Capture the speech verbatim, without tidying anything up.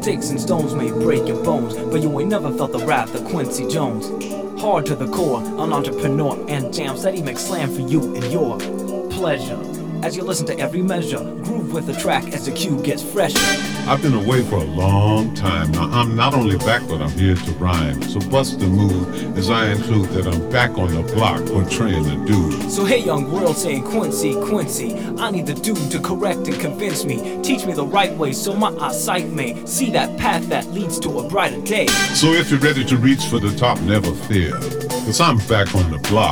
Sticks and stones may break your bones, but you ain't never felt the wrath of Quincy Jones. Hard to the core, an entrepreneur, and jams that he makes slam for you and your pleasure. As you listen to every measure, groove with the track as the cue gets fresher. I've been away for a long time. Now I'm not only back, but I'm here to rhyme. So bust the move as I include that I'm back on the block portraying the dude. So hey young world saying Quincy, Quincy, I need the dude to correct and convince me. Teach me the right way so my eyesight may see that path that leads to a brighter day. So if you're ready to reach for the top, never fear, 'cause I'm back on the block.